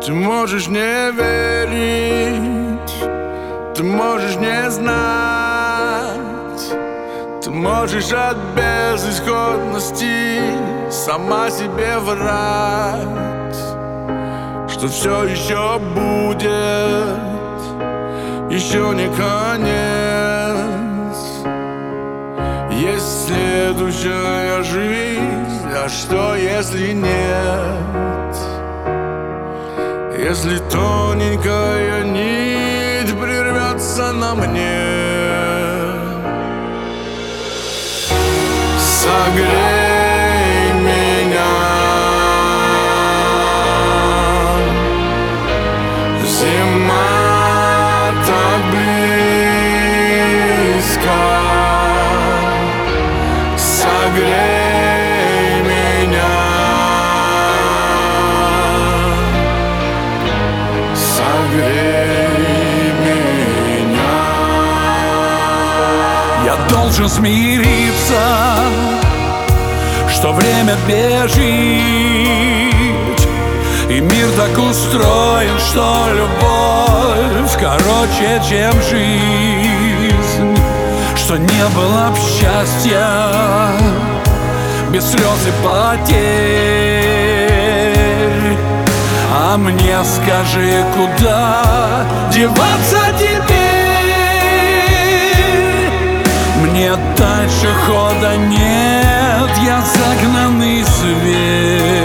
Ты можешь не верить, ты можешь не знать, ты можешь от безысходности сама себе врать, что все еще будет, еще не конец. Есть следующая жизнь, а что если нет? Если тоненькая нить прервется на мне, согрей меня, зима так близко, согрей меня, согрей меня. Я должен смириться, что время бежит, и мир так устроен, что любовь короче, чем жизнь, что не было б счастья без слез и потерь. А мне скажи, куда деваться теперь? Мне дальше хода нет, я загнанный зверь.